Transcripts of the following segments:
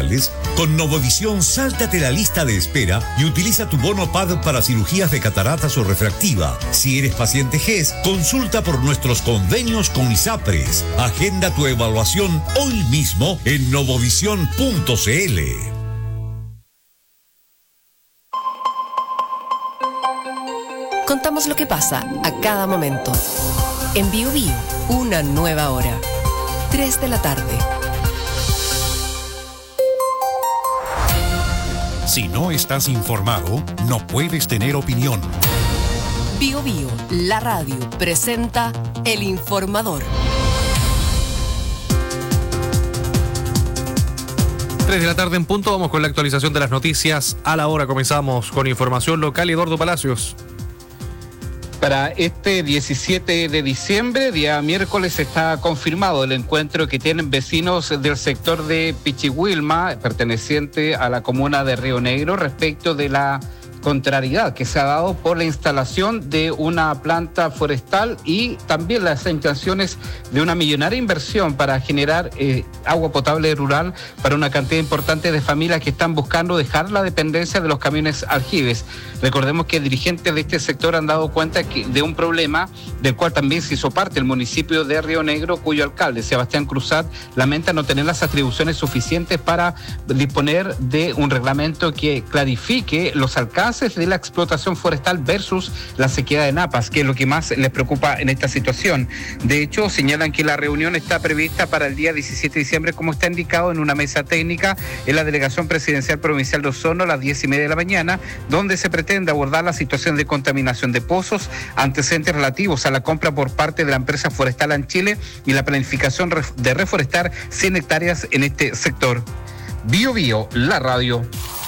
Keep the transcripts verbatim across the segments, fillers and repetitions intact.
especiales? Con Novovisión, sáltate la lista de espera y utiliza tu bono P A D para cirugías de cataratas o refractiva. Si eres paciente G E S, consulta por nuestros convenios con ISAPRES. Agenda tu evaluación hoy mismo en novovisión punto c l. Contamos lo que pasa a cada momento. En Bio Bio, una nueva hora. tres de la tarde. Si no estás informado, no puedes tener opinión. Bio Bio, la radio, presenta El Informador. tres de la tarde en punto, vamos con la actualización de las noticias. A la hora comenzamos con información local. Eduardo Palacios. Para este diecisiete de diciembre, día miércoles, está confirmado el encuentro que tienen vecinos del sector de Pichihuilma, perteneciente a la comuna de Río Negro, respecto de la contrariedad que se ha dado por la instalación de una planta forestal y también las intenciones de una millonaria inversión para generar eh, agua potable rural para una cantidad importante de familias que están buscando dejar la dependencia de los camiones aljibes. Recordemos que dirigentes de este sector han dado cuenta que, de un problema del cual también se hizo parte el municipio de Río Negro, cuyo alcalde, Sebastián Cruzat, lamenta no tener las atribuciones suficientes para disponer de un reglamento que clarifique los alcances de la explotación forestal versus la sequía de napas, que es lo que más les preocupa en esta situación. De hecho, señalan que la reunión está prevista para el día diecisiete de diciembre, como está indicado en una mesa técnica en la Delegación Presidencial Provincial de Osorno a las diez y media de la mañana, donde se pretende abordar la situación de contaminación de pozos, antecedentes relativos a la compra por parte de la empresa forestal en Chile y la planificación de reforestar cien hectáreas en este sector. Bio Bio, la radio.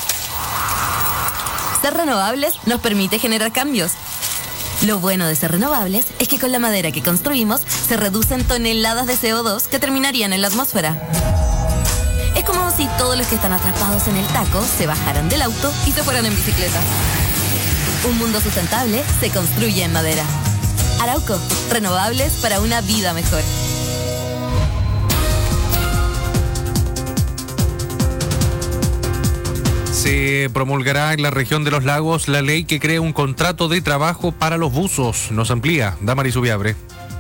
Ser renovables nos permite generar cambios. Lo bueno de ser renovables es que con la madera que construimos se reducen toneladas de C O dos que terminarían en la atmósfera. Es como si todos los que están atrapados en el taco se bajaran del auto y se fueran en bicicleta. Un mundo sustentable se construye en madera. Arauco, renovables para una vida mejor. Se promulgará en la región de los lagos la ley que crea un contrato de trabajo para los buzos. Nos amplía Damaris Ubiabre.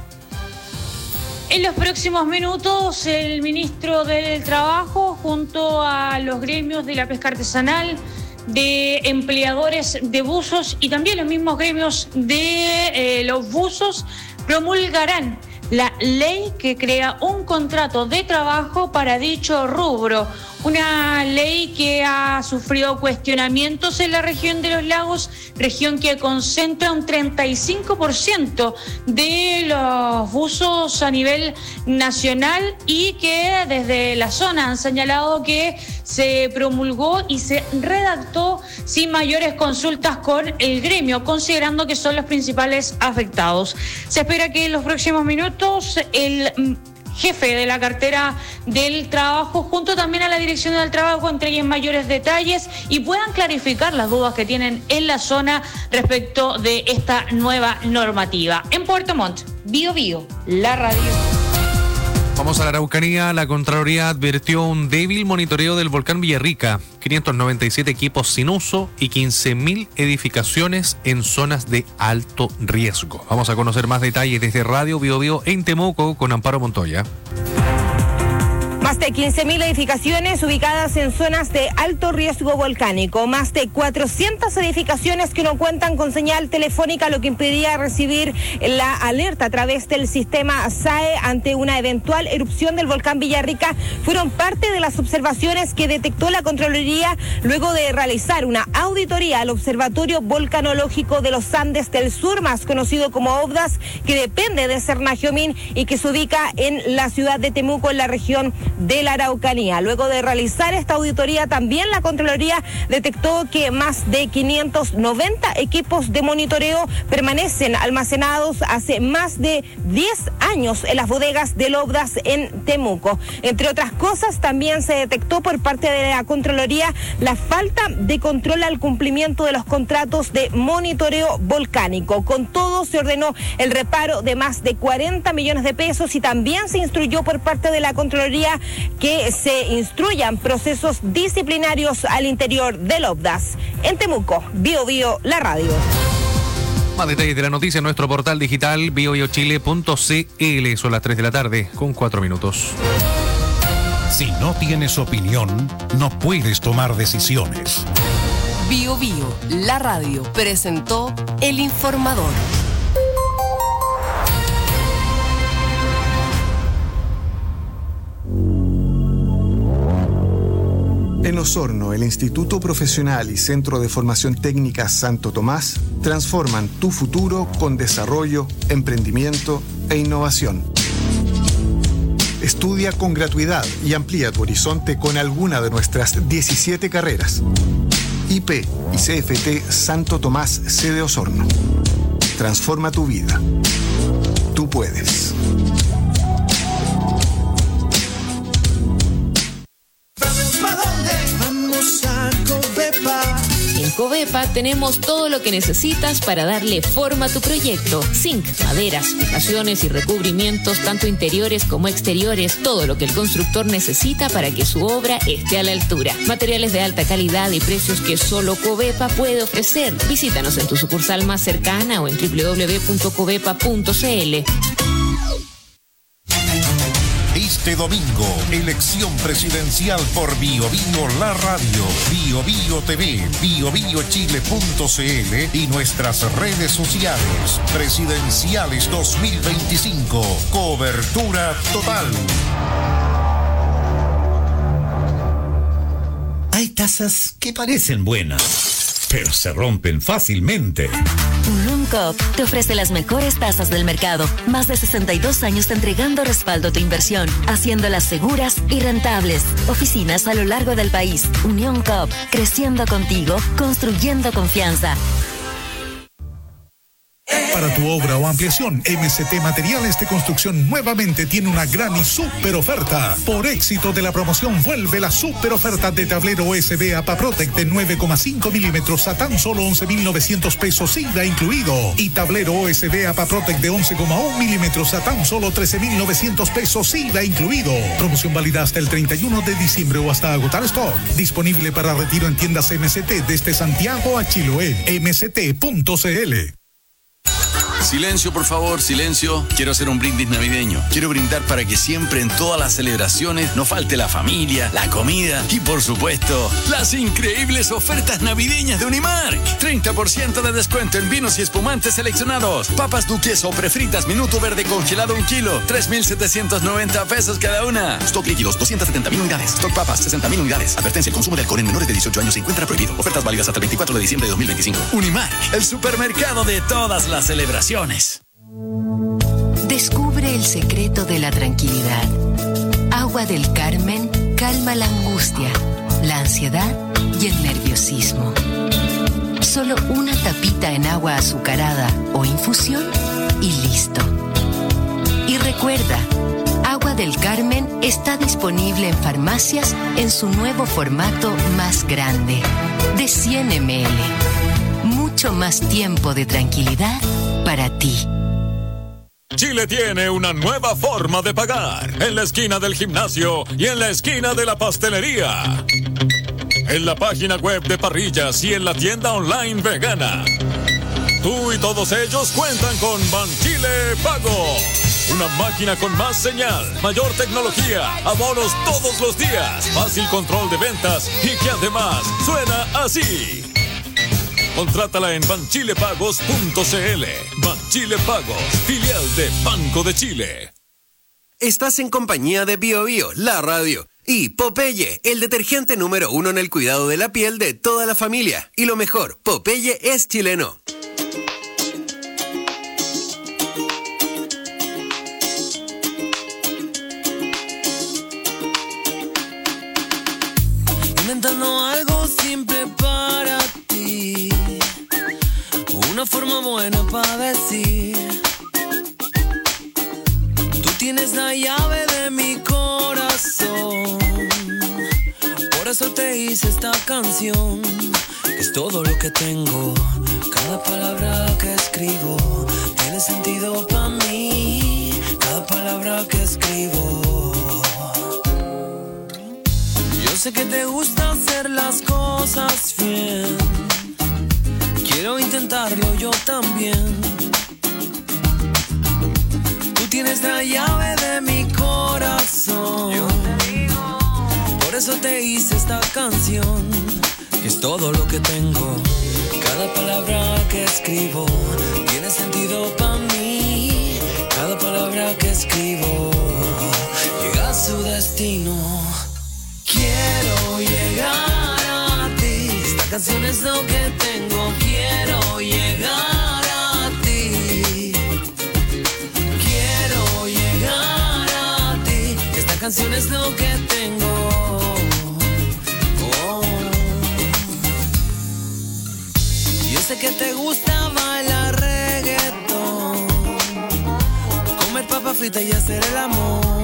En los próximos minutos, el ministro del Trabajo, junto a los gremios de la pesca artesanal, de empleadores de buzos y también los mismos gremios de eh, los buzos, promulgarán la ley que crea un contrato de trabajo para dicho rubro. Una ley que ha sufrido cuestionamientos en la región de los lagos, región que concentra un treinta y cinco por ciento de los buzos a nivel nacional y que desde la zona han señalado que se promulgó y se redactó sin mayores consultas con el gremio, considerando que son los principales afectados. Se espera que en los próximos minutos el jefe de la cartera del trabajo, junto también a la dirección del trabajo, entreguen mayores detalles y puedan clarificar las dudas que tienen en la zona respecto de esta nueva normativa. En Puerto Montt, Bio Bio, la radio. Vamos a la Araucanía. La Contraloría advirtió un débil monitoreo del volcán Villarrica, quinientos noventa y siete equipos sin uso y quince mil edificaciones en zonas de alto riesgo. Vamos a conocer más detalles desde Radio Bio Bio en Temuco con Amparo Montoya. Más de quince mil edificaciones ubicadas en zonas de alto riesgo volcánico, más de cuatrocientas edificaciones que no cuentan con señal telefónica, lo que impedía recibir la alerta a través del sistema S A E ante una eventual erupción del volcán Villarrica, fueron parte de las observaciones que detectó la Contraloría luego de realizar una auditoría al Observatorio Volcanológico de los Andes del Sur, más conocido como OVDAS, que depende de Cernagiomín y que se ubica en la ciudad de Temuco, en la región de la Araucanía. Luego de realizar esta auditoría, también la Contraloría detectó que más de quinientos noventa equipos de monitoreo permanecen almacenados hace más de diez años en las bodegas del OVDAS en Temuco. Entre otras cosas, también se detectó por parte de la Contraloría la falta de control al cumplimiento de los contratos de monitoreo volcánico. Con todo, se ordenó el reparo de más de cuarenta millones de pesos y también se instruyó por parte de la Contraloría que se instruyan procesos disciplinarios al interior del O B D A S. En Temuco, Bio Bio, la radio. Más detalles de la noticia en nuestro portal digital bio bio chile punto c l. Son las tres de la tarde con cuatro minutos. Si no tienes opinión, no puedes tomar decisiones. Bio Bio, la radio, presentó El Informador. En Osorno, el Instituto Profesional y Centro de Formación Técnica Santo Tomás transforman tu futuro con desarrollo, emprendimiento e innovación. Estudia con gratuidad y amplía tu horizonte con alguna de nuestras diecisiete carreras. I P y C F T Santo Tomás sede Osorno. Transforma tu vida. Tú puedes. En Covepa tenemos todo lo que necesitas para darle forma a tu proyecto. Zinc, maderas, fijaciones y recubrimientos, tanto interiores como exteriores, todo lo que el constructor necesita para que su obra esté a la altura. Materiales de alta calidad y precios que solo Covepa puede ofrecer. Visítanos en tu sucursal más cercana o en doble u doble u doble u punto covepa punto c l. Este domingo, elección presidencial por Bio Bio La Radio, Bio Bio T V, bio bio chile punto c l y nuestras redes sociales. Presidenciales dos mil veinticinco. Cobertura total. Hay tazas que parecen buenas, pero se rompen fácilmente. Unión Coop te ofrece las mejores tasas del mercado. Más de sesenta y dos años entregando respaldo a tu inversión, haciéndolas seguras y rentables. Oficinas a lo largo del país. Unión Coop, creciendo contigo, construyendo confianza. Para tu obra o ampliación, M C T Materiales de Construcción nuevamente tiene una gran y súper oferta. Por éxito de la promoción, vuelve la súper oferta de tablero U S B APAPROTEC de nueve coma cinco milímetros a tan solo once mil novecientos pesos I V A incluido. Y tablero U S B APAPROTEC de once coma uno milímetros a tan solo trece mil novecientos pesos I V A incluido. Promoción válida hasta el treinta y uno de diciembre o hasta agotar stock. Disponible para retiro en tiendas M C T desde Santiago a Chiloé. m c t punto c l. Silencio, por favor, silencio. Quiero hacer un brindis navideño. Quiero brindar para que siempre en todas las celebraciones no falte la familia, la comida y, por supuesto, las increíbles ofertas navideñas de Unimark. treinta por ciento de descuento en vinos y espumantes seleccionados. Papas duquesa o prefritas minuto verde congelado un kilo. tres mil setecientos noventa pesos cada una. Stock líquidos doscientas setenta mil unidades. Stock papas sesenta mil unidades. Advertencia: el consumo de alcohol en menores de dieciocho años se encuentra prohibido. Ofertas válidas hasta el veinticuatro de diciembre de dos mil veinticinco. Unimark, el supermercado de todas las celebraciones. Descubre el secreto de la tranquilidad. Agua del Carmen calma la angustia, la ansiedad y el nerviosismo. Solo una tapita en agua azucarada o infusión y listo. Y recuerda, Agua del Carmen está disponible en farmacias en su nuevo formato más grande, de cien mililitros. Mucho más tiempo de tranquilidad para ti. Chile tiene una nueva forma de pagar, en la esquina del gimnasio y en la esquina de la pastelería. En la página web de Parrillas y en la tienda online vegana. Tú y todos ellos cuentan con Banchile Pago. Una máquina con más señal, mayor tecnología, abonos todos los días, fácil control de ventas y que además suena así. Contrátala en banchile pagos punto c l. Banchile Pagos, filial de Banco de Chile. Estás en compañía de Bio Bio, la radio, y Popeye, el detergente número uno en el cuidado de la piel de toda la familia. Y lo mejor, Popeye es chileno. Inventando algo simple para ti, una forma buena para decir: tú tienes la llave de mi corazón. Por eso te hice esta canción, que es todo lo que tengo. Cada palabra que escribo tiene sentido para mí. Cada palabra que escribo. sé que te gusta hacer las cosas bien. Quiero intentarlo yo también. Tú tienes la llave de mi corazón. Yo te digo. Por eso te hice esta canción, que es todo lo que tengo. Cada palabra que escribo tiene sentido para mí. Cada palabra que escribo llega a su destino. Quiero llegar a ti. Esta canción es lo que tengo. Quiero llegar a ti. Quiero llegar a ti. Esta canción es lo que tengo. Oh. Yo sé que te gusta bailar reggaetón, comer papa frita y hacer el amor.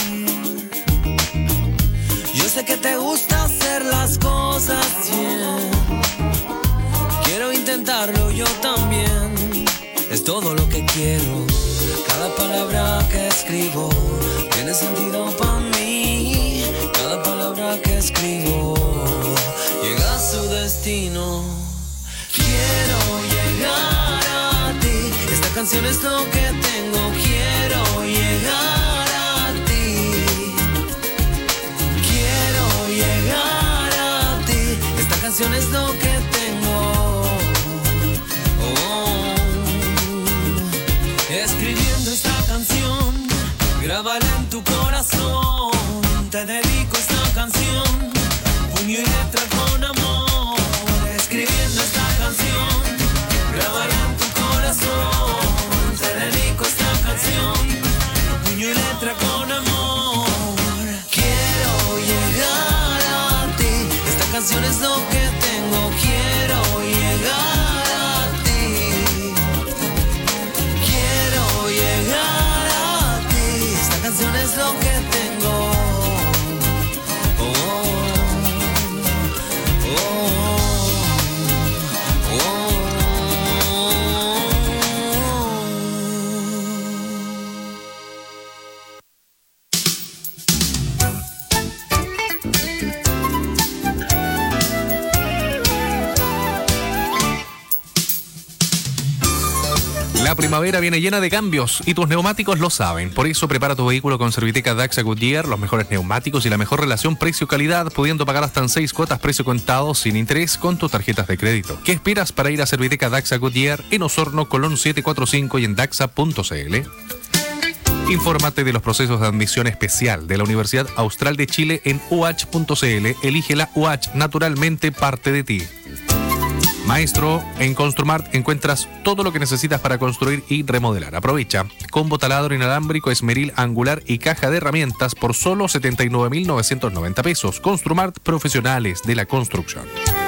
Yo sé que te gusta hacer las cosas bien. Quiero intentarlo yo también. Es todo lo que quiero. Cada palabra que escribo tiene sentido para mí. Cada palabra que escribo llega a su destino. Quiero llegar a ti. Esta canción es lo que tengo. Quiero llegar a ti. Quiero llegar a ti. Esta canción es lo que tengo. Oh. Escribiendo esta canción, grábala en tu corazón. Te dedico esta canción, puño y letra con amor. Escribiendo esta canción, grábala en tu corazón. Te dedico esta canción, puño y letra con amor. Quiero llegar a ti. Esta canción es lo que tengo. Quiero llegar a ti. Quiero llegar a ti. Esta canción es lo que tengo. La primavera viene llena de cambios y tus neumáticos lo saben. Por eso prepara tu vehículo con Serviteca Daxa Goodyear, los mejores neumáticos y la mejor relación precio-calidad, pudiendo pagar hasta en seis cuotas precio contado sin interés con tus tarjetas de crédito. ¿Qué esperas para ir a Serviteca Daxa Goodyear en Osorno, Colón setecientos cuarenta y cinco y en daxa punto cl? Infórmate de los procesos de admisión especial de la Universidad Austral de Chile en u h punto c l. Elige la U H, naturalmente parte de ti. Maestro, en Construmart encuentras todo lo que necesitas para construir y remodelar. Aprovecha. Combo taladro inalámbrico, esmeril, angular y caja de herramientas por solo setenta y nueve mil novecientos noventa pesos. Construmart, profesionales de la construcción.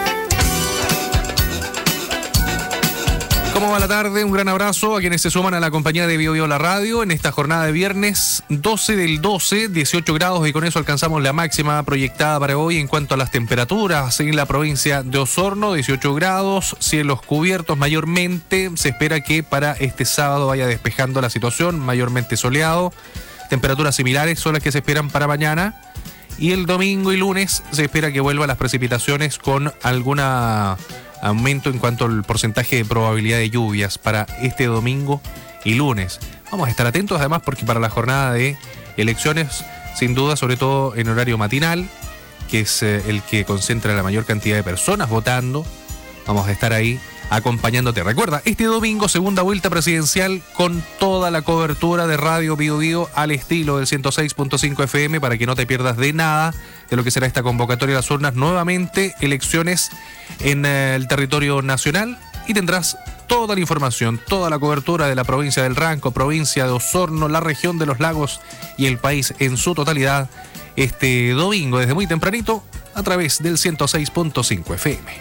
¿Cómo va la tarde? Un gran abrazo a quienes se suman a la compañía de Bio Bio La Radio en esta jornada de viernes doce del doce, dieciocho grados, y con eso alcanzamos la máxima proyectada para hoy. En cuanto a las temperaturas en la provincia de Osorno, dieciocho grados, cielos cubiertos mayormente. Se espera que para este sábado vaya despejando la situación, mayormente soleado. Temperaturas similares son las que se esperan para mañana. Y el domingo y lunes se espera que vuelvan las precipitaciones con alguna aumento en cuanto al porcentaje de probabilidad de lluvias para este domingo y lunes. Vamos a estar atentos además porque para la jornada de elecciones, sin duda, sobre todo en horario matinal, que es eh, el que concentra la mayor cantidad de personas votando, vamos a estar ahí acompañándote. Recuerda, este domingo segunda vuelta presidencial con toda la cobertura de Radio Bio Bio al estilo del ciento seis punto cinco F M para que no te pierdas de nada de lo que será esta convocatoria de las urnas. Nuevamente elecciones en eh, el territorio nacional y tendrás toda la información, toda la cobertura de la provincia del Ranco, provincia de Osorno, la región de los lagos y el país en su totalidad este domingo desde muy tempranito a través del ciento seis punto cinco F M.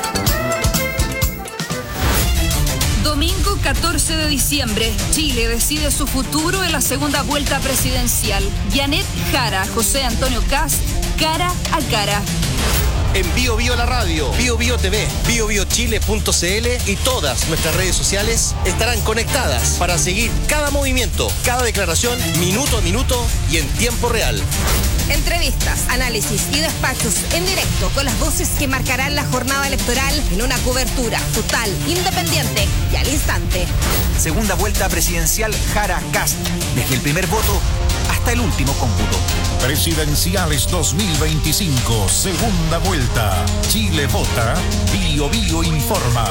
Domingo catorce de diciembre, Chile decide su futuro en la segunda vuelta presidencial. Janet Jara, José Antonio Kast, cara a cara. en Bio Bio la radio, Bio Bio T V, bio bio chile punto c l y todas nuestras redes sociales estarán conectadas para seguir cada movimiento, cada declaración, minuto a minuto y en tiempo real. Entrevistas, análisis y despachos en directo con las voces que marcarán la jornada electoral en una cobertura total, independiente y al instante. Segunda vuelta presidencial Jara Cast. Desde el primer voto hasta el último cómputo. Presidenciales dos mil veinticinco, segunda vuelta. Chile vota, Bio Bio informa.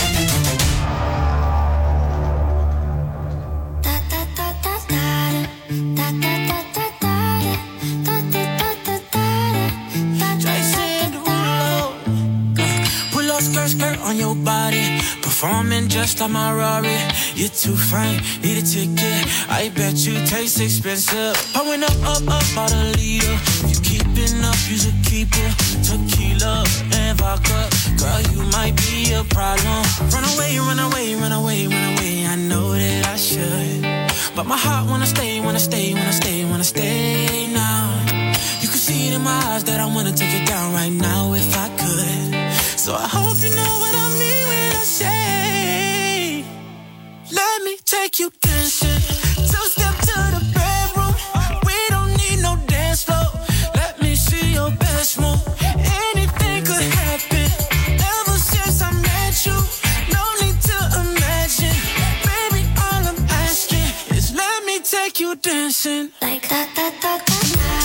Skirt, skirt on your body, performing just like my Rari. You're too fine, need a ticket. I bet you taste expensive. Pouring up, up, up, about a liter. If you keeping up, you should keep it. Tequila and vodka, girl, you might be a problem. Run away, run away, run away, run away. I know that I should, but my heart wanna stay, wanna stay, wanna stay, wanna stay now. You can see it in my eyes that I wanna take it down right now if I could. So I hope you know what I mean when I say, let me take you dancing. Two step to the bedroom. We don't need no dance floor. Let me see your best move. Anything could happen. Ever since I met you, no need to imagine. Baby, all I'm asking is let me take you dancing. Like that, that, that, that.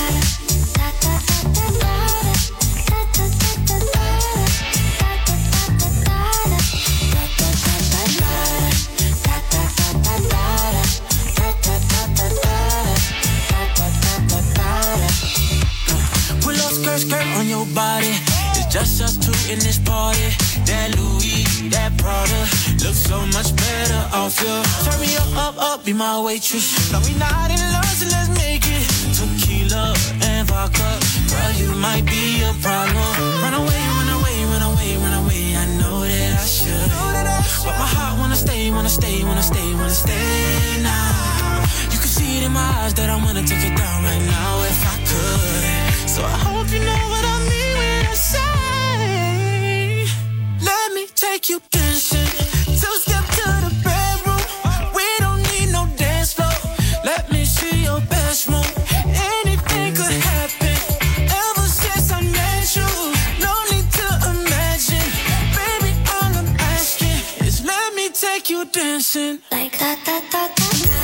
Skirt on your body, it's just us two in this party. That Louis, that Prada, looks so much better off you. Turn me up, up, up, be my waitress. No, we not in love, so let's make it. Tequila and vodka, girl, you might be a problem. Run away, run away, run away, run away. I know that I should, but my heart wanna stay, wanna stay, wanna stay, wanna stay now. You can see it in my eyes that I wanna take it down right now if I could. So I hope you know what I mean when I say, let me take you dancing. Two step to the bedroom. We don't need no dance floor. Let me see your best move. Anything could happen. Ever since I met you, no need to imagine. Baby, all I'm asking is let me take you dancing. Like that, that, that, that.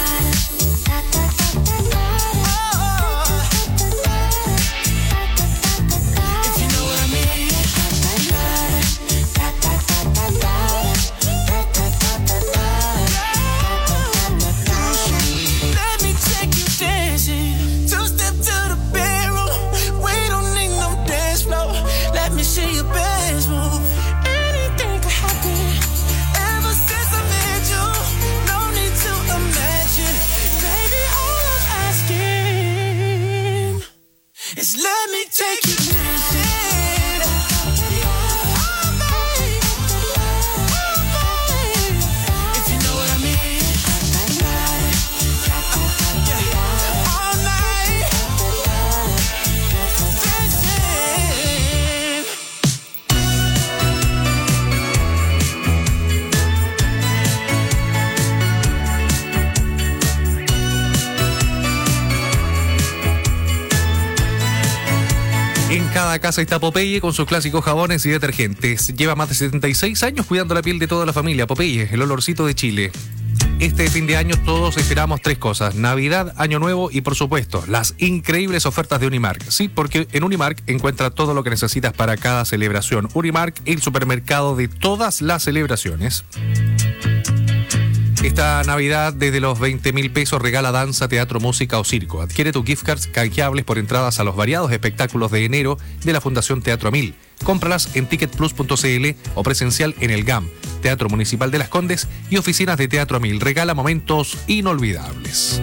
It's let me take you dancing. Oh, baby. Oh, baby. If you know what I mean. Yeah. All night. Dancing. En cada casa está Popeye con sus clásicos jabones y detergentes. Lleva más de setenta y seis años cuidando la piel de toda la familia. Popeye, el olorcito de Chile. Este fin de año todos esperamos tres cosas: Navidad, Año Nuevo y, por supuesto, las increíbles ofertas de Unimark. Sí, porque en Unimark encuentra todo lo que necesitas para cada celebración. Unimark, el supermercado de todas las celebraciones. Esta Navidad, desde los veinte mil pesos, regala danza, teatro, música o circo. Adquiere tus gift cards canjeables por entradas a los variados espectáculos de enero de la Fundación Teatro Mil. Cómpralas en ticket plus punto c l o presencial en el G A M, Teatro Municipal de Las Condes y oficinas de Teatro Mil. Regala momentos inolvidables.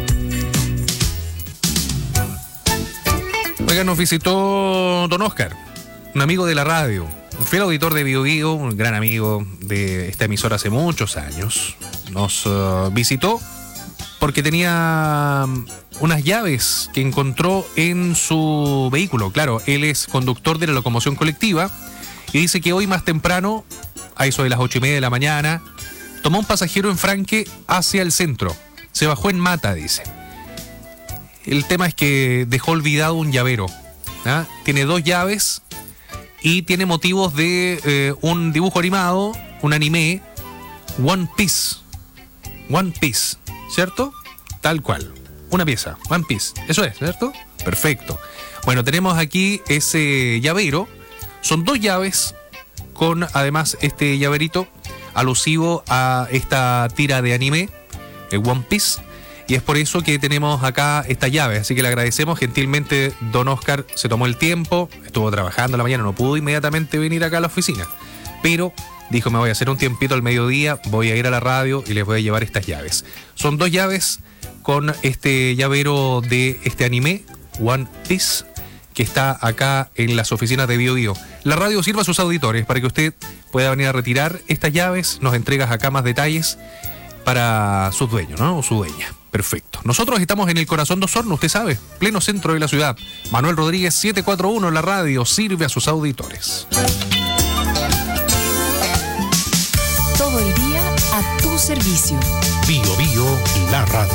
Oiga, nos visitó don Oscar, un amigo de la radio, un fiel auditor de Bio Bio, un gran amigo de esta emisora hace muchos años. Nos uh, visitó porque tenía unas llaves que encontró en su vehículo. Claro, él es conductor de la locomoción colectiva y dice que hoy más temprano, a eso de las ocho y media de la mañana, tomó un pasajero en Franque hacia el centro. Se bajó en Mata, dice. El tema es que dejó olvidado un llavero. ¿Ah? Tiene dos llaves y tiene motivos de eh, un dibujo animado, un anime, One Piece. One Piece, ¿cierto? Tal cual. Una pieza, One Piece. Eso es, ¿cierto? Perfecto. Bueno, tenemos aquí ese llavero. Son dos llaves con además este llaverito alusivo a esta tira de anime, el One Piece. Y es por eso que tenemos acá esta llave. Así que le agradecemos gentilmente. Don Oscar se tomó el tiempo, estuvo trabajando en la mañana, no pudo inmediatamente venir acá a la oficina. Pero dijo, me voy a hacer un tiempito al mediodía, voy a ir a la radio y les voy a llevar estas llaves. Son dos llaves con este llavero de este anime, One Piece, que está acá en las oficinas de Bio Bio. La radio sirve a sus auditores para que usted pueda venir a retirar estas llaves. Nos entregas acá más detalles para su dueño, ¿no? O su dueña. Perfecto. Nosotros estamos en el corazón de Osorno, usted sabe, pleno centro de la ciudad. Manuel Rodríguez siete cuatro uno, la radio sirve a sus auditores. Todo el día a tu servicio. Bio Bio, la radio.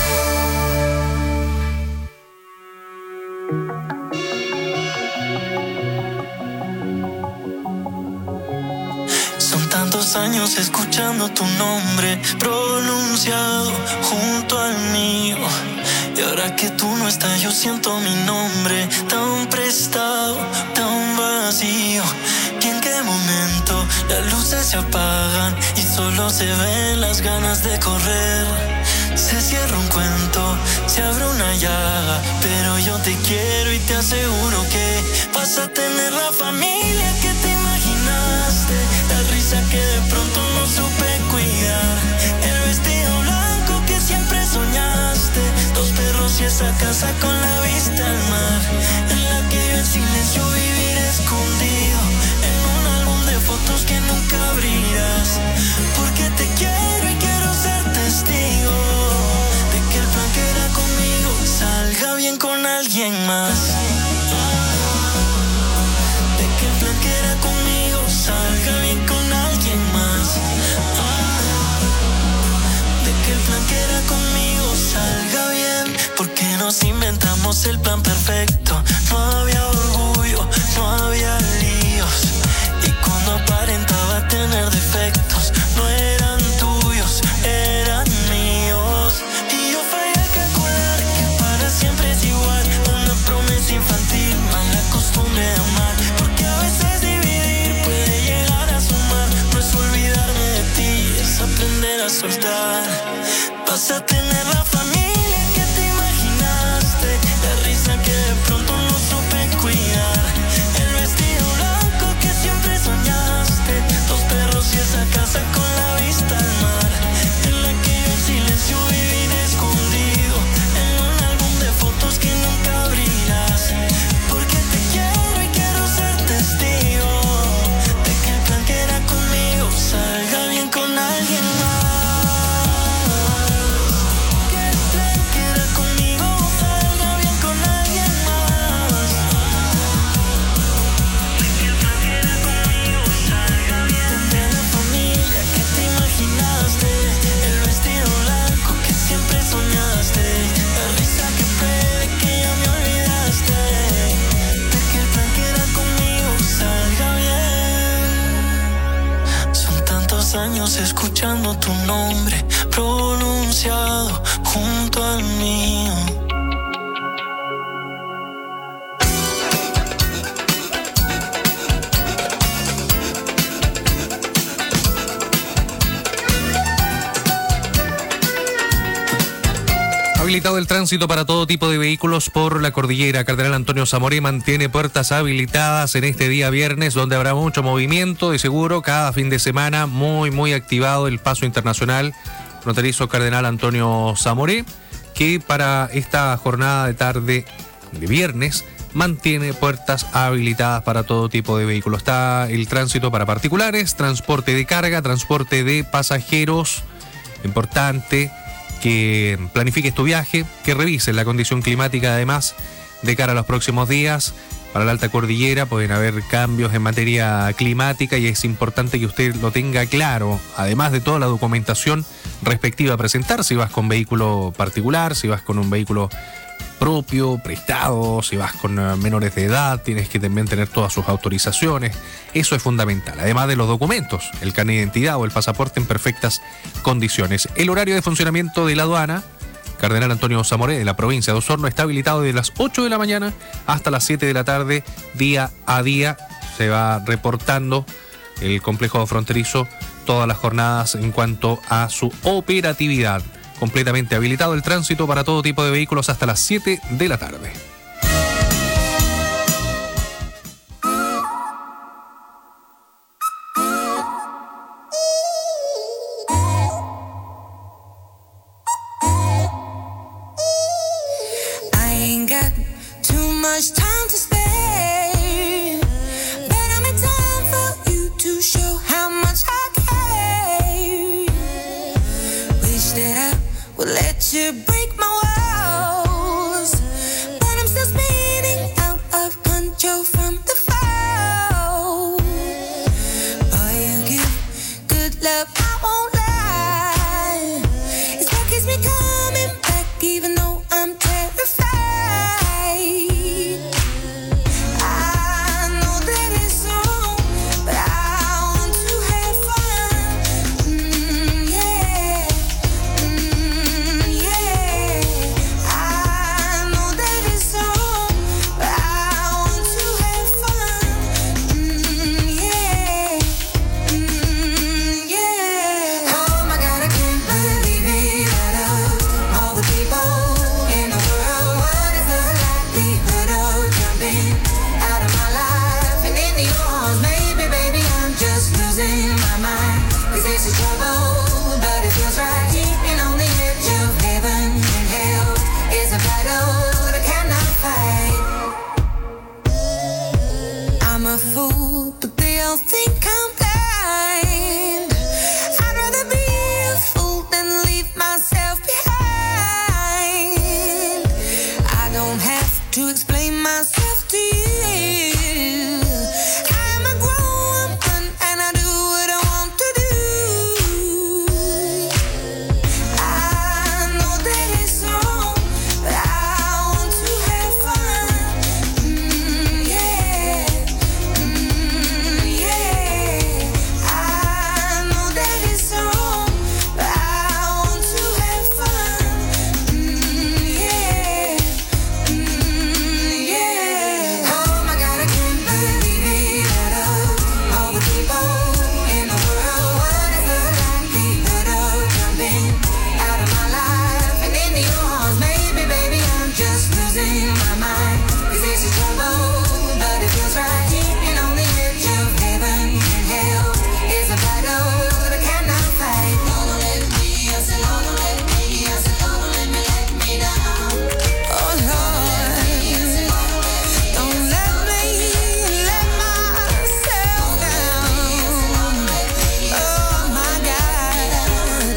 Años escuchando tu nombre pronunciado junto al mío, y ahora que tú no estás yo siento mi nombre tan prestado, tan vacío. ¿Y en qué momento las luces se apagan y solo se ven las ganas de correr? Se cierra un cuento, se abre una llaga, pero yo te quiero y te aseguro que vas a tener la familia que te imaginaste, la risa que de pronto no supe cuidar, el vestido blanco que siempre soñaste, dos perros y esa casa con la vista al mar, en la que yo en silencio viviré escondido, en un álbum de fotos que nunca abrirás, porque te quiero y quiero ser testigo de que el plan que era conmigo salga bien con alguien más, de que el plan que era conmigo salga bien con alguien más, de que el plan que era conmigo salga bien, porque nos inventamos el plan perfecto, no había orgullo, no había líos, y cuando aparentaba tener defectos, no eran tuyos, eran míos, y yo fallé al calcular que para siempre es igual, una promesa infantil, mala costumbre de amar, porque a veces dividir puede llegar a sumar, no es olvidarme de ti, es aprender a soltar, vas a tener la familia que te imaginaste, la risa que de pronto no supe cuidar, el vestido blanco que siempre soñaste, dos perros y esa casa con la vista al mar, en la que yo en silencio viviré escondido, en un álbum de fotos que nunca abrirás, porque te quiero y quiero ser testigo de que el plan que era conmigo salga bien con alguien más. Años escuchando tu nombre pronunciado junto al mío. Habilitado el tránsito para todo tipo de vehículos por la cordillera. Cardenal Antonio Zamoré mantiene puertas habilitadas en este día viernes, donde habrá mucho movimiento de seguro cada fin de semana. Muy, muy activado el paso internacional fronterizo Cardenal Antonio Zamoré, que para esta jornada de tarde de viernes mantiene puertas habilitadas para todo tipo de vehículos. Está el tránsito para particulares, transporte de carga, transporte de pasajeros, importante. que planifiques tu viaje, que revises la condición climática además de cara a los próximos días. Para la alta cordillera pueden haber cambios en materia climática y es importante que usted lo tenga claro, además de toda la documentación respectiva a presentar, si vas con vehículo particular, si vas con un vehículo propio, prestado, si vas con menores de edad, tienes que también tener todas sus autorizaciones. Eso es fundamental, además de los documentos, el carnet de identidad o el pasaporte en perfectas condiciones. El horario de funcionamiento de la aduana Cardenal Antonio Zamoré de la provincia de Osorno está habilitado desde las ocho de la mañana hasta las siete de la tarde, día a día. Se va reportando el complejo fronterizo todas las jornadas en cuanto a su operatividad. Completamente habilitado el tránsito para todo tipo de vehículos hasta las siete de la tarde. You break my walls, but I'm still spinning out of control from the fall. Boy, you give good love, I won't lie. It's what keeps me coming back, even though I'm terrified. I know that it's wrong, but I want to have fun. Mm, yeah. Mm, yeah. I know that it's wrong, but I want to have fun. Mm, yeah. Mm, yeah. Oh my God, I can't believe it. Out of all the people in the world, what is the likelihood of jumping out of my life and into yours? Maybe, baby, I'm just losing my mind. 'Cause this is trouble, but it feels right. Keeping on the edge of heaven and hell is a battle that I cannot fight. I'm a fool, but they all think I'm blind. I'd rather be a fool than leave myself behind. I don't have to explain myself to you. I'm a grown woman and I do what I want to do. I know that it's wrong, but I want to have fun. Mm, yeah. Mm, yeah. I know that it's wrong, but I want to have fun. Mm, yeah. Mm, yeah. Oh my God, I can't believe it. Out of all the people in the world, what is the likelihood of jumping out of my life and into yours? Maybe, baby, I'm just losing my mind. 'Cause this is trouble, but it feels right. Keeping on the edge of heaven and hell is a battle that I cannot fight. Lord, don't let me, I said, Lord, don't let me, I said, Lord, don't let me let me down. Oh Lord, don't let me let myself down. Oh my God.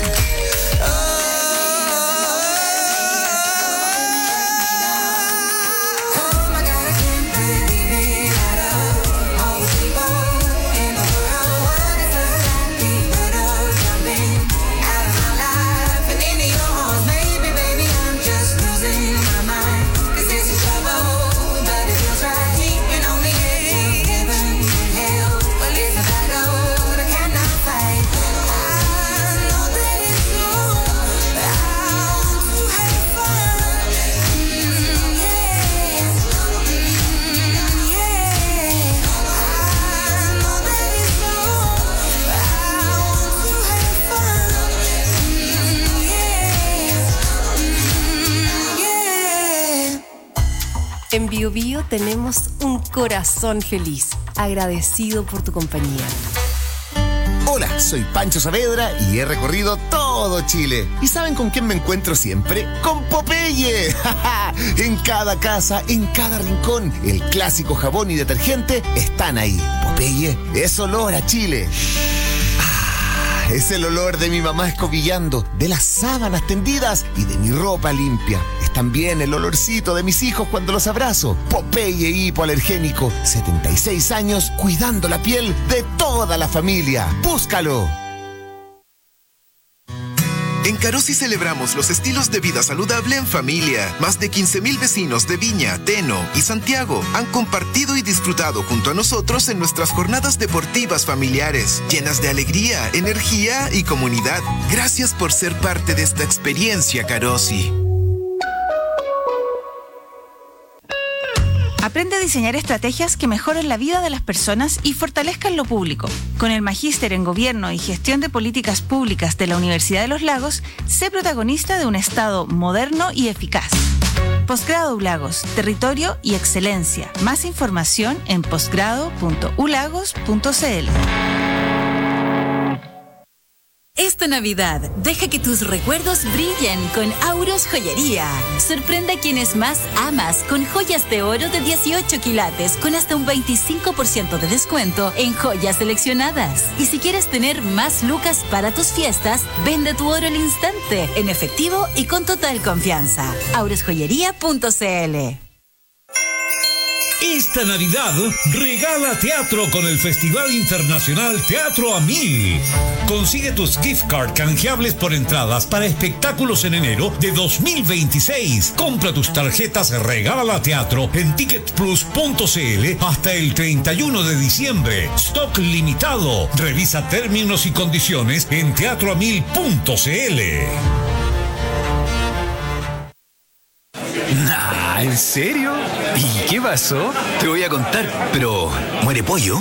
Oh my God, I can't believe it. Out of all the people in the world, what is the likelihood of jumping out of my life and into yours? Maybe, baby, I'm just losing my mind. 'Cause this is trouble, but it feels right. Keeping on the edge of heaven and hell. Well, it's a battle that I cannot fight. I know that it's wrong, but I want to have fun. Mm, yeah. Mm, yeah. I know that it's wrong, but I want to have fun. Mm, yeah. Mm, yeah. En Bio Bio tenemos un corazón feliz, agradecido por tu compañía. Hola, soy Pancho Saavedra y he recorrido todo Chile. ¿Y saben con quién me encuentro siempre? ¡Con Popeye! En cada casa, en cada rincón, el clásico jabón y detergente están ahí. Popeye es olor a Chile. Ah, es el olor de mi mamá escobillando, de las sábanas tendidas y de mi ropa limpia. Es también el olorcito de mis hijos cuando los abrazo. Popeye hipoalergénico, setenta y seis años cuidando la piel de toda la familia. ¡Búscalo! En Carosi celebramos los estilos de vida saludable en familia. Más de quince mil vecinos de Viña, Teno y Santiago han compartido y disfrutado junto a nosotros en nuestras jornadas deportivas familiares, llenas de alegría, energía y comunidad. Gracias por ser parte de esta experiencia, Carosi. Aprende a diseñar estrategias que mejoren la vida de las personas y fortalezcan lo público. Con el Magíster en Gobierno y Gestión de Políticas Públicas de la Universidad de los Lagos, sé protagonista de un Estado moderno y eficaz. Posgrado U Lagos, territorio y excelencia. Más información en posgrado punto u lagos punto c l. Esta Navidad, deja que tus recuerdos brillen con Auros Joyería. Sorprende a quienes más amas con joyas de oro de dieciocho quilates con hasta un veinticinco por ciento de descuento en joyas seleccionadas. Y si quieres tener más lucas para tus fiestas, vende tu oro al instante, en efectivo y con total confianza. auros joyería punto c l. Esta Navidad regala teatro con el Festival Internacional Teatro a Mil. Consigue tus gift card canjeables por entradas para espectáculos en enero de dos mil veintiséis. Compra tus tarjetas Regala Teatro en ticket plus punto c l hasta el treinta y uno de diciembre. Stock limitado. Revisa términos y condiciones en teatro a mil punto c l. Nah, ¿en serio? ¿Y qué pasó? Te voy a contar, pero ¿muere pollo?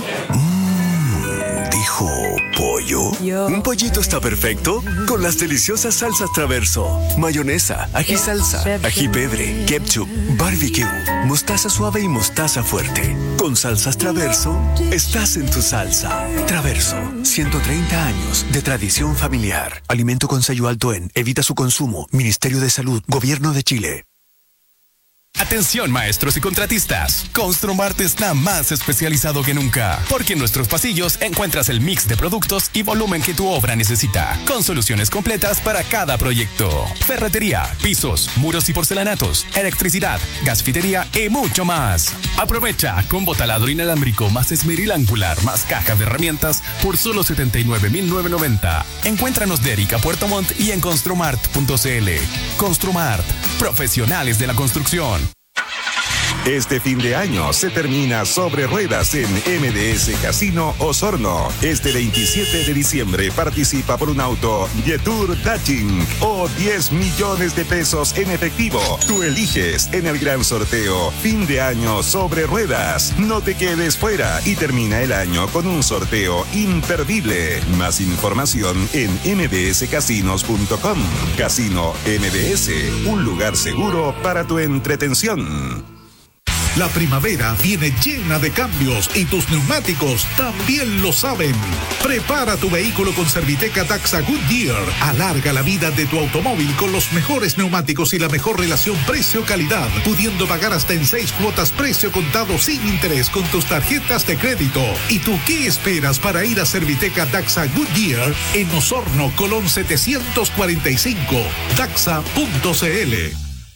Mmm, dijo pollo. Yo. Un pollito está perfecto con las deliciosas salsas Traverso. Mayonesa, ají salsa, ají pebre, ketchup, barbecue, mostaza suave y mostaza fuerte. Con salsas Traverso, estás en tu salsa. Traverso, ciento treinta años de tradición familiar. Alimento con sello alto en. Evita su consumo. Ministerio de Salud, Gobierno de Chile. Atención maestros y contratistas, Construmart está más especializado que nunca, porque en nuestros pasillos encuentras el mix de productos y volumen que tu obra necesita, con soluciones completas para cada proyecto. Ferretería, pisos, muros y porcelanatos, electricidad, gasfitería y mucho más. Aprovecha combo taladro inalámbrico más esmeril angular más caja de herramientas por solo setenta y nueve mil novecientos noventa. Encuéntranos de Erika Puerto Montt y en construmart punto c l. Construmart, profesionales de la construcción. Este fin de año se termina Sobre Ruedas en M D S Casino Osorno. Este veintisiete de diciembre participa por un auto Jetour Daching o diez millones de pesos en efectivo. Tú eliges en el gran sorteo Fin de Año Sobre Ruedas. No te quedes fuera y termina el año con un sorteo imperdible. Más información en m d s casinos punto com. Casino M D S, un lugar seguro para tu entretención. La primavera viene llena de cambios y tus neumáticos también lo saben. Prepara tu vehículo con Serviteca Taxa Goodyear. Alarga la vida de tu automóvil con los mejores neumáticos y la mejor relación precio-calidad, pudiendo pagar hasta en seis cuotas precio contado sin interés con tus tarjetas de crédito. ¿Y tú qué esperas para ir a Serviteca Taxa Goodyear en Osorno, Colón setecientos cuarenta y cinco? taxa punto c l.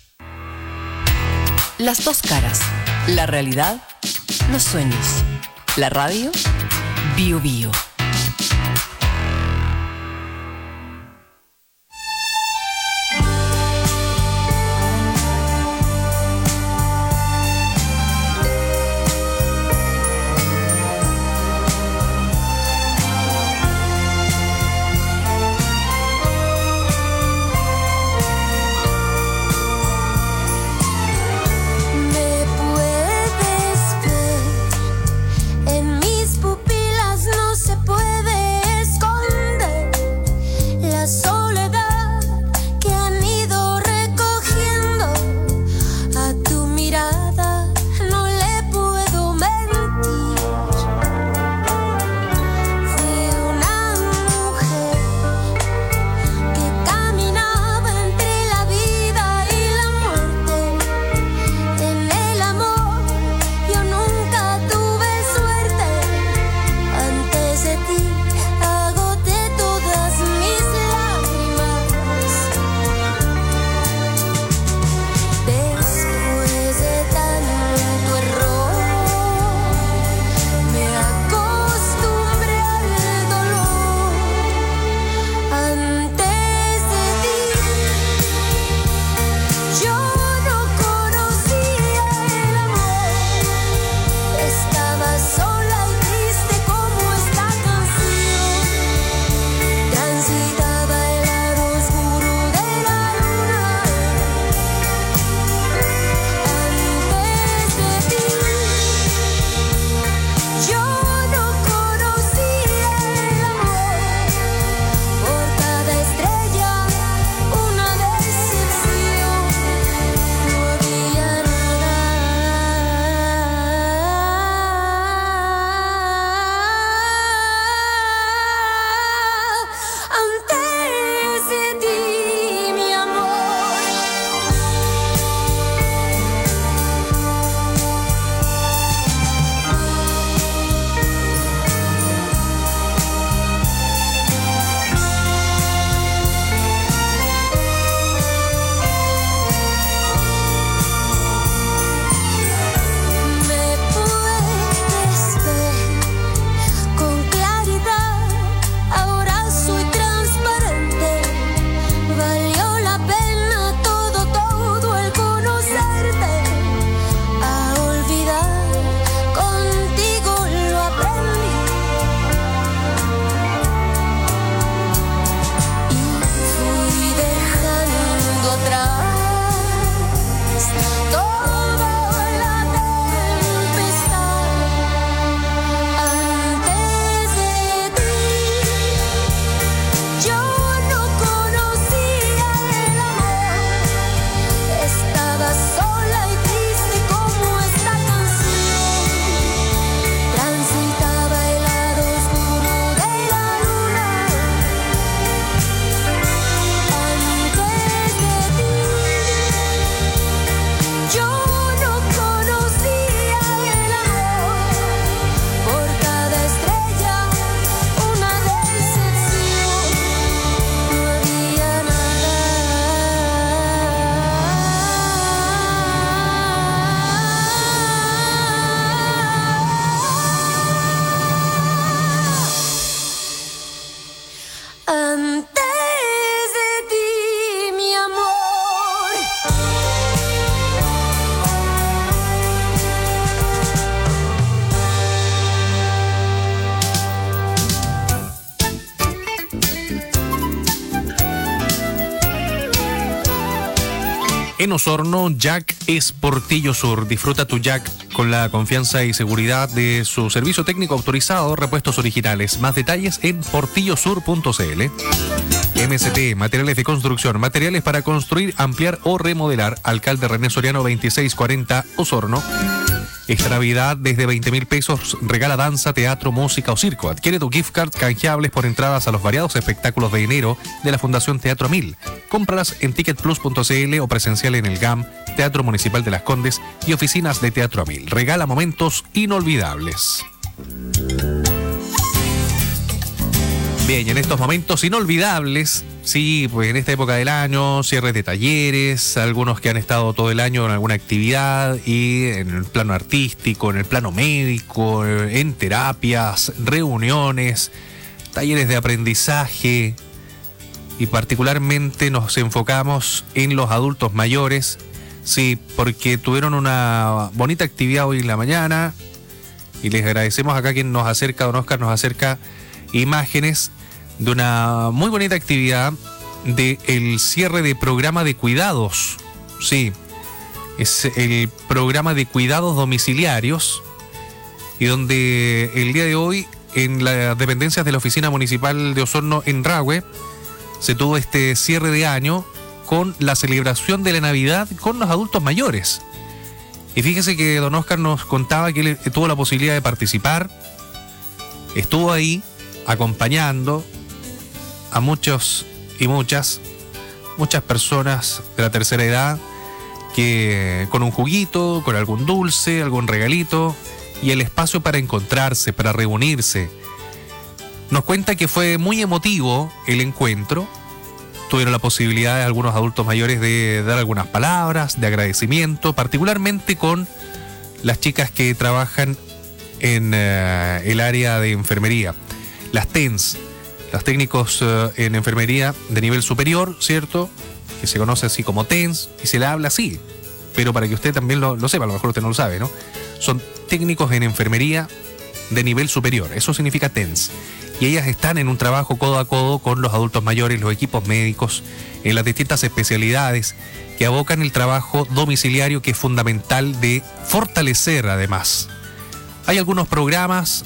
Las dos caras. La realidad, los sueños. La radio, Bio Bio. En mis pupilas no se En Osorno, Jack es Portillo Sur. Disfruta tu Jack con la confianza y seguridad de su servicio técnico autorizado, repuestos originales. Más detalles en portillo sur punto c l. M S T, materiales de construcción, materiales para construir, ampliar o remodelar. Alcalde René Soriano veintiséis cuarenta, Osorno. Esta Navidad, desde veinte mil pesos, regala danza, teatro, música o circo. Adquiere tu gift card canjeables por entradas a los variados espectáculos de enero de la Fundación Teatro Mil. Cómpralas en ticket plus punto c l o presencial en el G A M, Teatro Municipal de Las Condes y oficinas de Teatro Mil. Regala momentos inolvidables. Bien, y en estos momentos inolvidables, sí, pues en esta época del año, cierres de talleres, algunos que han estado todo el año en alguna actividad y en el plano artístico, en el plano médico, en terapias, reuniones, talleres de aprendizaje, y particularmente nos enfocamos en los adultos mayores, sí, porque tuvieron una bonita actividad hoy en la mañana y les agradecemos acá quien nos acerca, don Oscar nos acerca imágenes de una muy bonita actividad del cierre de programa de cuidados. Sí, es el programa de cuidados domiciliarios, y donde el día de hoy en las dependencias de la Oficina Municipal de Osorno en Rahue se tuvo este cierre de año con la celebración de la Navidad con los adultos mayores. Y fíjese que don Oscar nos contaba que él tuvo la posibilidad de participar, estuvo ahí acompañando a muchos y muchas, muchas personas de la tercera edad, que con un juguito, con algún dulce, algún regalito y el espacio para encontrarse, para reunirse. Nos cuenta que fue muy emotivo el encuentro. Tuvieron la posibilidad de algunos adultos mayores de dar algunas palabras de agradecimiento, particularmente con las chicas que trabajan en uh, el área de enfermería. Las T E N S, los técnicos uh, en enfermería de nivel superior, ¿cierto? Que se conoce así como T E N S y se le habla así, pero para que usted también lo, lo sepa, a lo mejor usted no lo sabe, ¿no? Son técnicos en enfermería de nivel superior, eso significa T E N S. Y ellas están en un trabajo codo a codo con los adultos mayores, los equipos médicos, en las distintas especialidades que abocan el trabajo domiciliario, que es fundamental de fortalecer además. Hay algunos programas,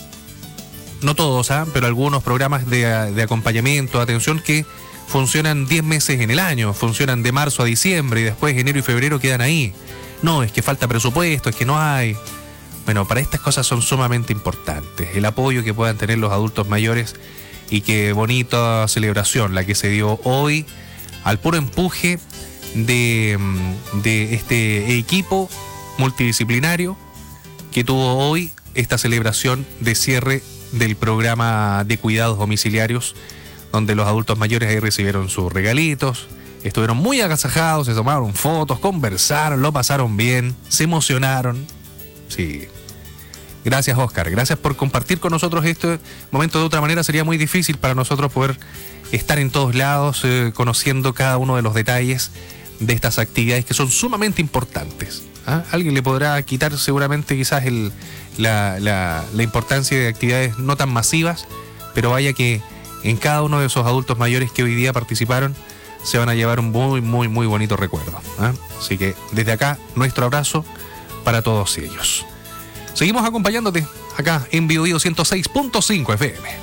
no todos, ¿eh? pero algunos programas de, de acompañamiento, de atención, que funcionan diez meses en el año, funcionan de marzo a diciembre y después enero y febrero quedan ahí. No, es que falta presupuesto, es que no hay. Bueno, para estas cosas son sumamente importantes. El apoyo que puedan tener los adultos mayores, y qué bonita celebración la que se dio hoy al puro empuje de, de este equipo multidisciplinario que tuvo hoy esta celebración de cierre del programa de cuidados domiciliarios, donde los adultos mayores ahí recibieron sus regalitos, estuvieron muy agasajados, se tomaron fotos, conversaron, lo pasaron bien, se emocionaron. Sí. Gracias, Oscar. Gracias por compartir con nosotros este momento. De otra manera sería muy difícil para nosotros poder estar en todos lados, eh, conociendo cada uno de los detalles de estas actividades que son sumamente importantes. ¿Ah? Alguien le podrá quitar seguramente quizás el, la, la, la importancia de actividades no tan masivas, pero vaya que en cada uno de esos adultos mayores que hoy día participaron se van a llevar un muy, muy, muy bonito recuerdo. ¿Ah? Así que desde acá, nuestro abrazo para todos ellos. Seguimos acompañándote acá en Bio Bio ciento seis punto cinco F M.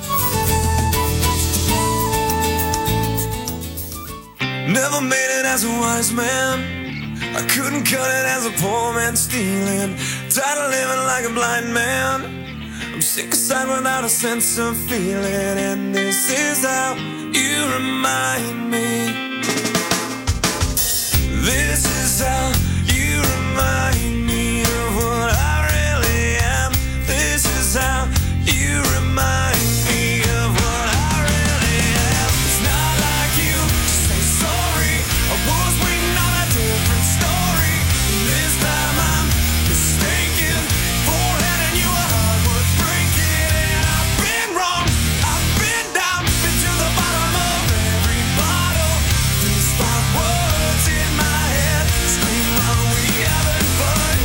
Never made it as a wise man. I couldn't cut it as a poor man stealing. Tired of living like a blind man. I'm sick aside without a sense of feeling. And this is how you remind me. This is how you remind me of what I really am. This is how you remind me of what I really am. It's not like you to say sorry. I was waiting on a different story. This time I'm mistaken for letting you a heart worth breaking. And I've been wrong, I've been down, been to the bottom of every bottle. These five words in my head scream, oh, we haven't, but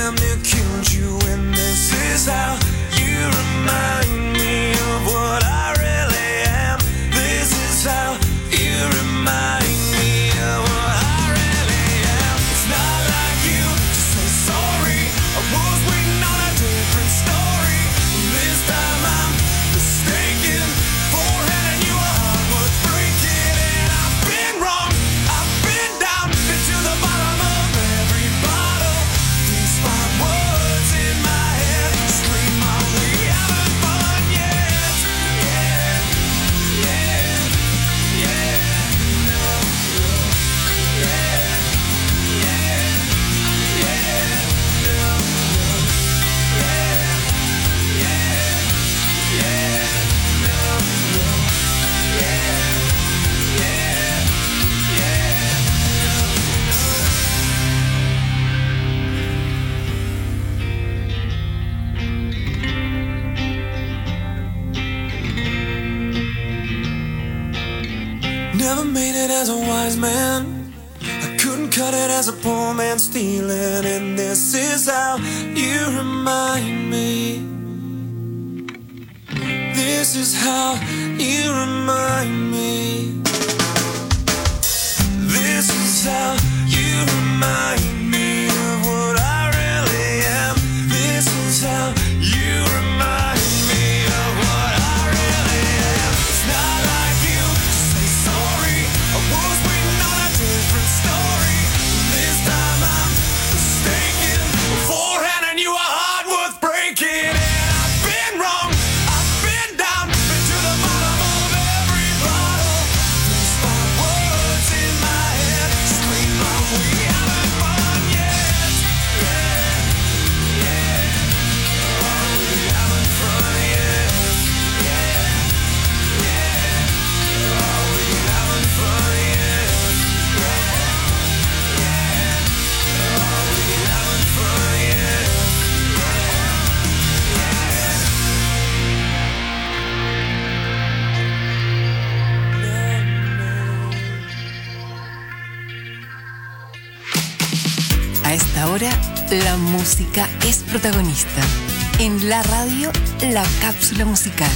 damn near killed you, and this is how you remind me of what I really am. This is how you remind me of what I really am. It's not like you to say sorry. I was waiting on a different story. This time I'm mistaken for handing you a heart worth breaking, and I've been wrong. I've been down, been to the bottom of every bottle. These five words in my head scream out, we haven't fun yet. Yeah, yeah, yeah, no, no, yeah, yeah, yeah, no, no, yeah, yeah, yeah, no, no, yeah, yeah, yeah, Never made it as a wise man. I couldn't cut it as a poor man stealing. And this is how you remind me. This is how you remind me. This is how you remind me of what I really am. This is how you remind me of what I really am. It's not like you to say sorry. I was waiting on a different story. This time I'm mistaken for handing you a heart worth breaking. And I've been wrong. I've been down, been to the bottom of every bottle. These five words in my head scream out, we haven't fun yet. Yeah, yeah. Oh, we haven't fun yet. Yeah, yeah. Oh, we haven't fun yet. Yeah, yeah. Oh, we haven't fun yet. A esta hora, la música es protagonista. En la radio, la cápsula musical.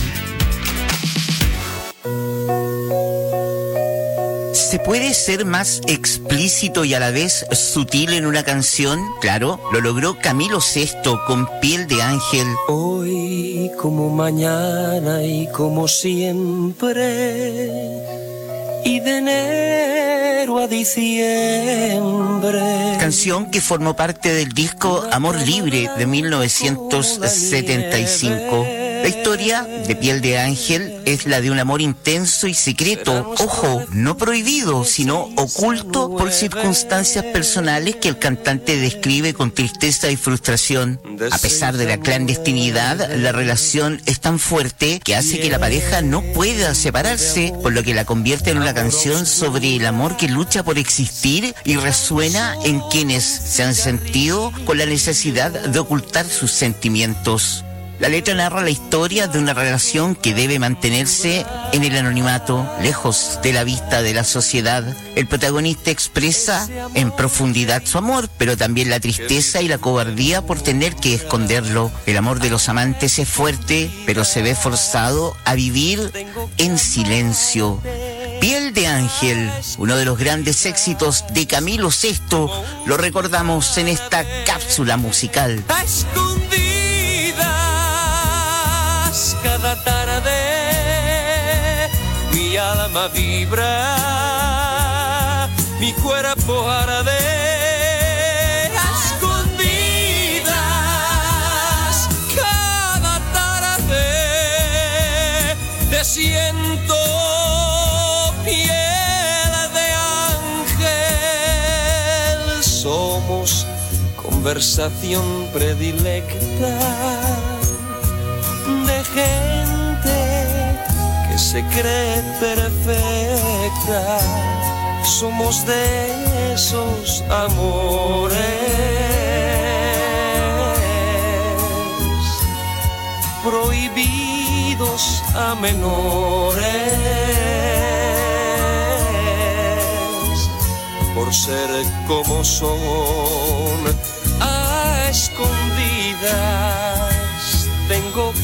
¿Se puede ser más explícito y a la vez sutil en una canción? Claro, lo logró Camilo Sesto con Piel de Ángel. Hoy como mañana y como siempre, y de enero a diciembre. Canción que formó parte del disco Amor Libre de mil novecientos setenta y cinco. La historia de Piel de Ángel es la de un amor intenso y secreto, ojo, no prohibido, sino oculto por circunstancias personales que el cantante describe con tristeza y frustración. A pesar de la clandestinidad, la relación es tan fuerte que hace que la pareja no pueda separarse, por lo que la convierte en una canción sobre el amor que lucha por existir y resuena en quienes se han sentido con la necesidad de ocultar sus sentimientos. La letra narra la historia de una relación que debe mantenerse en el anonimato, lejos de la vista de la sociedad. El protagonista expresa en profundidad su amor, pero también la tristeza y la cobardía por tener que esconderlo. El amor de los amantes es fuerte, pero se ve forzado a vivir en silencio. Piel de Ángel, uno de los grandes éxitos de Camilo Sesto, lo recordamos en esta cápsula musical. A escondidas cada tarde mi alma vibra, mi cuerpo arde. A escondidas cada tarde te siento piel de ángel. Somos conversación predilecta de gente que se cree perfecta. Somos de esos amores prohibidos a menores por ser como son. A escondidas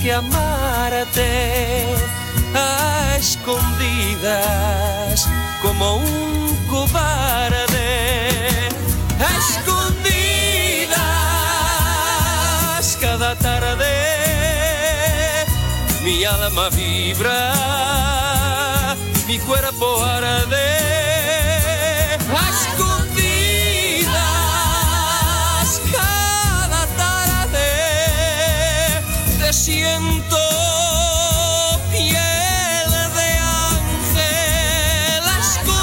que amarte a escondidas como un cobarde. A escondidas cada tarde mi alma vibra, mi cuerpo arde. A escondidas cada tarde te siento piel de ángel. A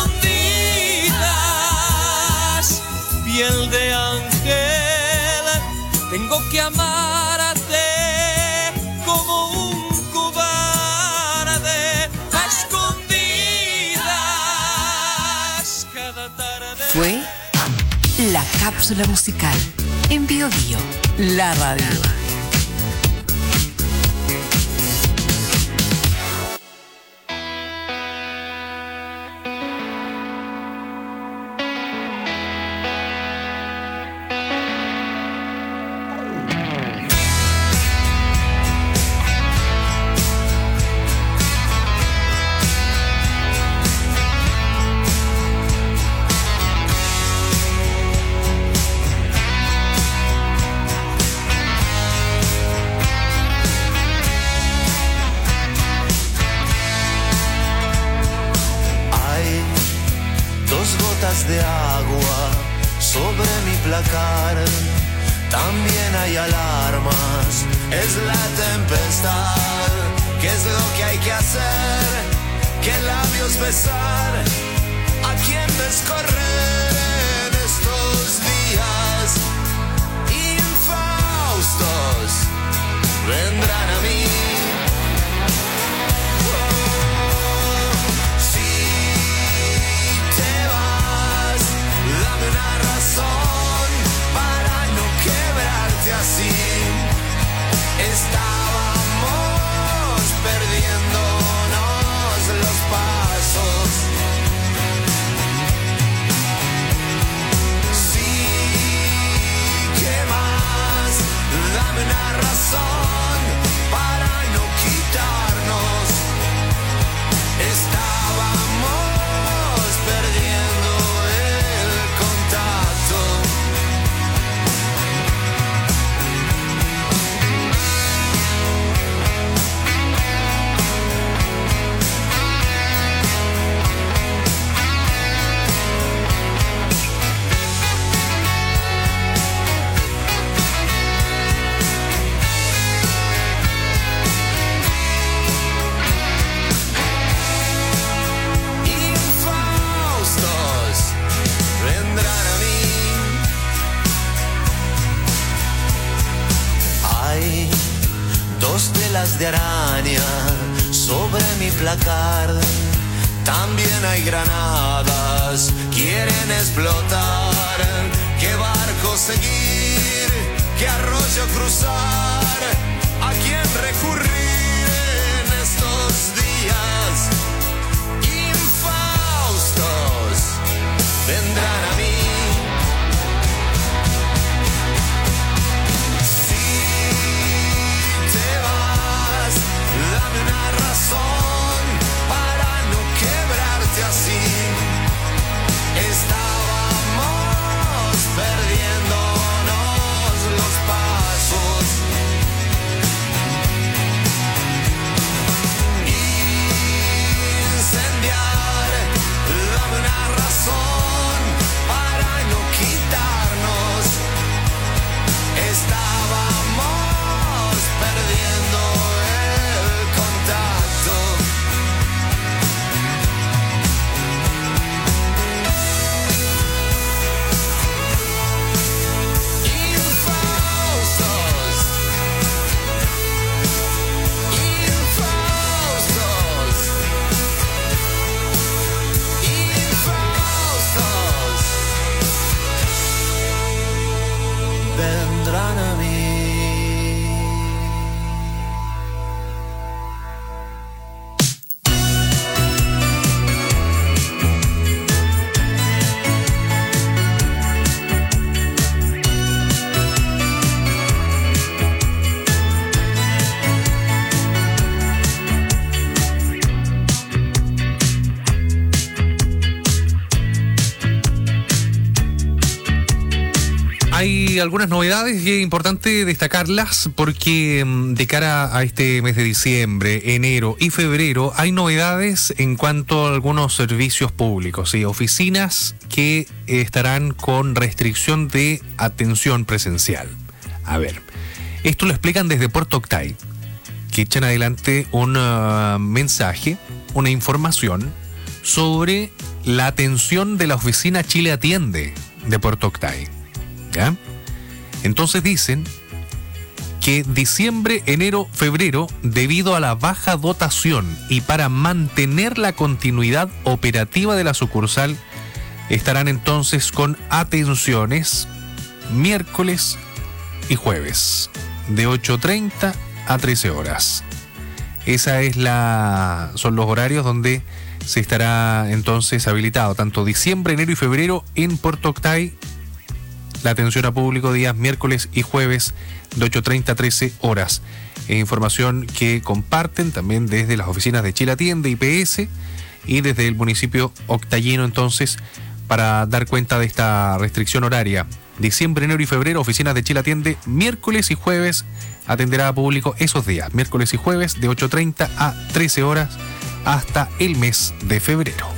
escondidas piel de ángel, tengo que amarte como un cobarde. A escondidas cada tarde. Fue la cápsula musical en Bio Bio, la radio. De agua sobre mi placar, también hay alarmas, es la tempestad. ¿Qué es lo que hay que hacer? ¿Qué labios besar? ¿A quién descorrer en estos días? Infaustos vendrán a mí. Así estábamos perdiéndonos los pasos. Sí, ¿qué más? Dame una razón para no quitarnos. Estábamos perdiendo el contacto. De araña sobre mi placar, también hay granadas, quieren explotar. ¿Qué barco seguir? ¿Qué arroyo cruzar? ¿A quién recurrir en estos días? Infaustos vendrán a mí. Dame una razón para no quebrarte así. Estábamos perdiéndonos los pasos. hay algunas novedades y es importante destacarlas porque mm, de cara a este mes de diciembre, enero y febrero hay novedades en cuanto a algunos servicios públicos y oficinas que eh, estarán con restricción de atención presencial. A ver, esto lo explican desde Puerto Octay, que echan adelante un uh, mensaje, una información sobre la atención de la oficina Chile Atiende de Puerto Octay. ¿Ya? Entonces dicen que diciembre, enero, febrero, debido a la baja dotación y para mantener la continuidad operativa de la sucursal, estarán entonces con atenciones miércoles y jueves, de ocho treinta a trece horas. Esa es la, son los horarios donde se estará entonces habilitado tanto diciembre, enero y febrero en Puerto Octay. La atención a público días miércoles y jueves de ocho treinta a trece horas. Eh, información que comparten también desde las oficinas de Chile Atiende, I P S, y desde el municipio octayino entonces para dar cuenta de esta restricción horaria. Diciembre, enero y febrero, oficinas de Chile Atiende, miércoles y jueves atenderá a público esos días, miércoles y jueves de ocho treinta a trece horas hasta el mes de febrero.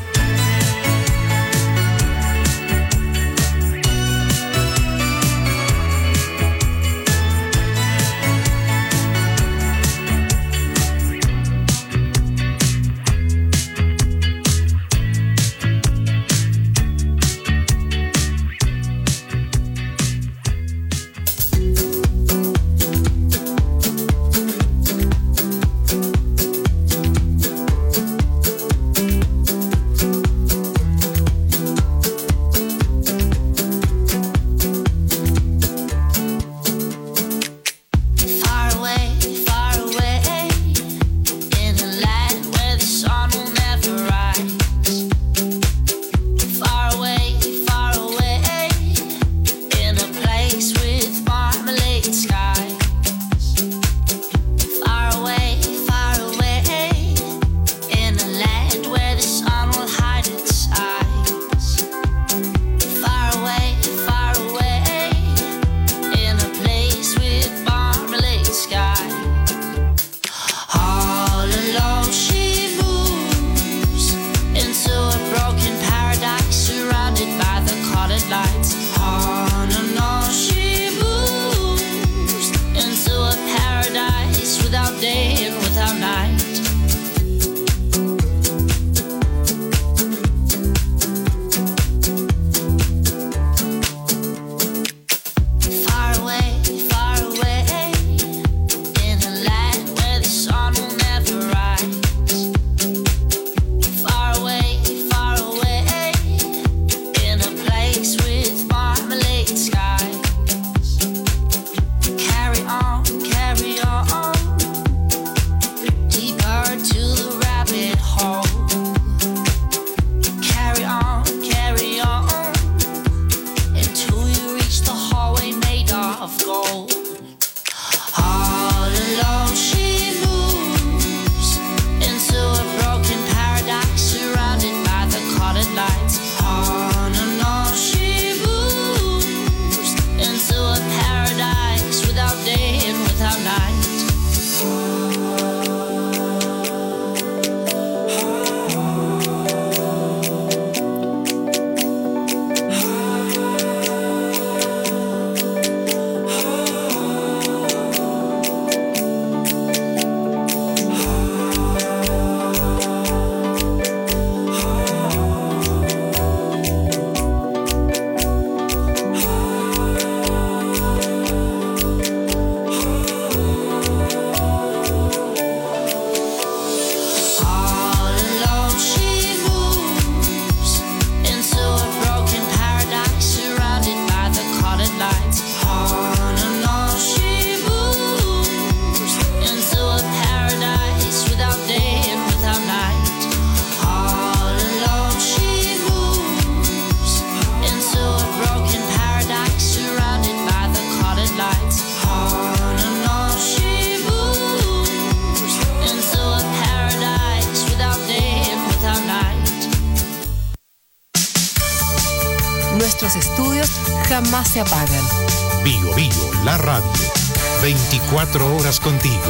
Nuestros estudios jamás se apagan. Bio Bio, la radio. veinticuatro horas contigo.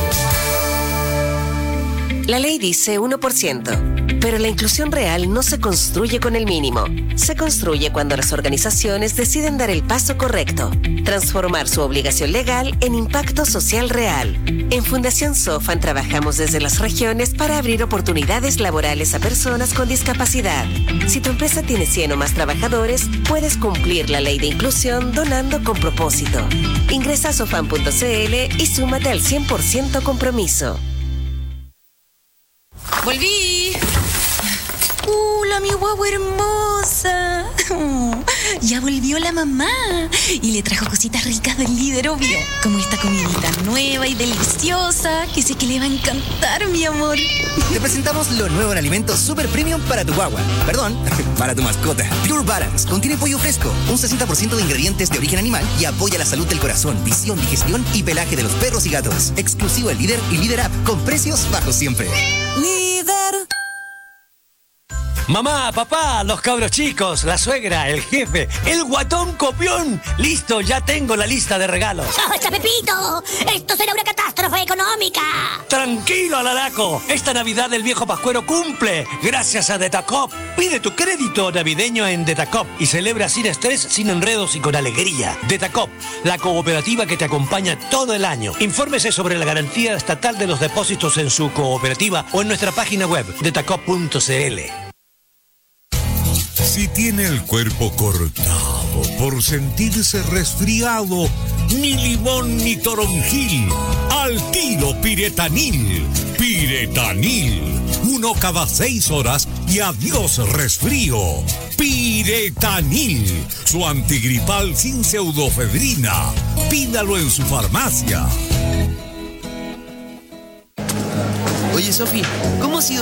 La ley dice uno por ciento, pero la inclusión real no se construye con el mínimo. Se construye cuando las organizaciones deciden dar el paso correcto, transformar su obligación legal en impacto social real. En Fundación Sofan trabajamos desde las regiones para abrir oportunidades laborales a personas con discapacidad. Si tu empresa tiene cien o más trabajadores, puedes cumplir la ley de inclusión donando con propósito. Ingresa a sofan punto c l y súmate al cien por ciento compromiso. ¡Volví! ¡Hola, mi guagua hermosa! Oh, ya volvió la mamá y le trajo cositas ricas del líder, obvio. Como esta comidita nueva y deliciosa que sé que le va a encantar, mi amor. Te presentamos lo nuevo en alimentos super premium para tu guagua. Perdón, para tu mascota. Pure Balance contiene pollo fresco, un sesenta por ciento de ingredientes de origen animal y apoya la salud del corazón, visión, digestión y pelaje de los perros y gatos. Exclusivo en Líder y Líder App, con precios bajos siempre. ¡Líder! Mamá, papá, los cabros chicos, la suegra, el jefe, el guatón copión. Listo, ya tengo la lista de regalos. ¡Basta, Pepito! ¡Esto será una catástrofe económica! Tranquilo, Alaraco. Esta Navidad el viejo Pascuero cumple. Gracias a Detacop. Pide tu crédito navideño en Detacop y celebra sin estrés, sin enredos y con alegría. Detacop, la cooperativa que te acompaña todo el año. Infórmese sobre la garantía estatal de los depósitos en su cooperativa o en nuestra página web detacop punto c l. Si tiene el cuerpo cortado por sentirse resfriado, ni limón ni toronjil, al tiro Piretanil. Piretanil, uno cada seis horas y adiós resfrío. Piretanil, su antigripal sin pseudofedrina. Pídalo en su farmacia. Oye, Sofi, ¿cómo ha sido